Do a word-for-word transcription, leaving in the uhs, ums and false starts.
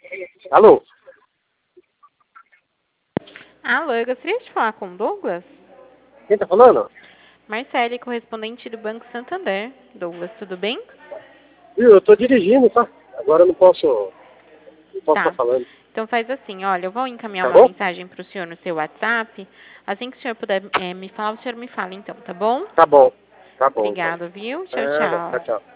Alô? Alô, eu gostaria de falar com o Douglas? Quem tá falando? Marcele, correspondente do Banco Santander. Douglas, tudo bem? Viu, eu tô dirigindo, tá? Agora eu não posso, não posso estar Tá. falando. Então faz assim, olha, eu vou encaminhar Tá uma bom? mensagem para o senhor no seu WhatsApp. Assim que o senhor puder eh, me falar, o senhor me fala então, tá bom? Tá bom. Tá bom, então. Obrigado, viu? Tchau, É, tchau, tchau. tchau.